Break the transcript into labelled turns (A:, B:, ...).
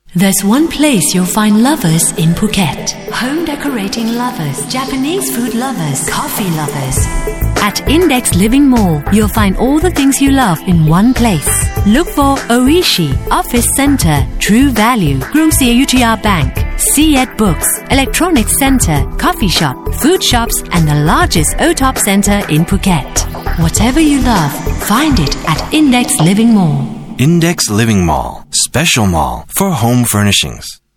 A: There's one place you'll find lovers in Phuket. Home decorating lovers, Japanese food lovers, coffee lovers. At Index Living Mall, you'll find all the things you love in one place. Look for Oishi, Office Center, True Value, Krungsri Ayutthaya Bank, Siet Books, Electronics Center, Coffee Shop, Food Shops, and the largest OTOP Center in Phuket. Whatever you love, find it at Index Living Mall.
B: Index Living Mall. Special mall for home furnishings.